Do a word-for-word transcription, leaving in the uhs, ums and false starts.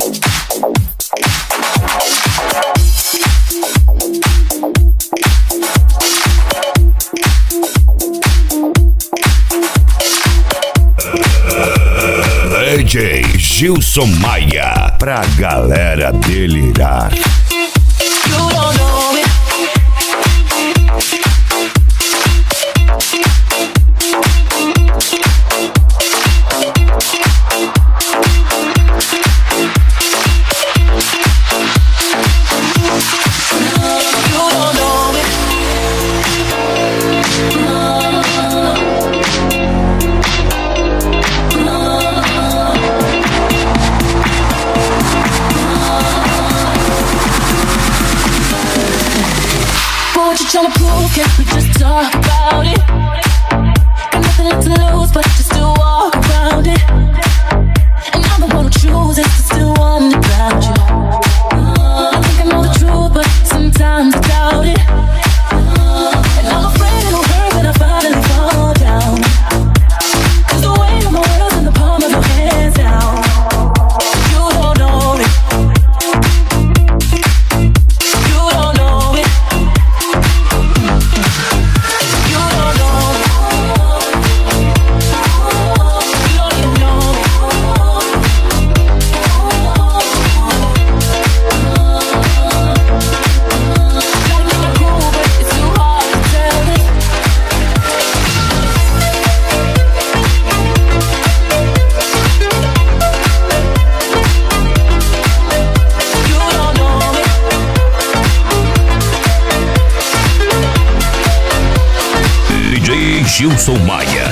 D J Gilson Maia, pra galera delirar. What you tryna prove? Can't we just talk about it? Got nothing left to lose, but you still walk around it. And I'm the one who chooses to still wonder about you. I think I know the truth, but sometimes I doubt it. And I'm afraid it'll hurt when I finally fall down. Cause the weight of my world's in the palm of your hands now. You don't know me. You don't know me. D J Gilson Maia.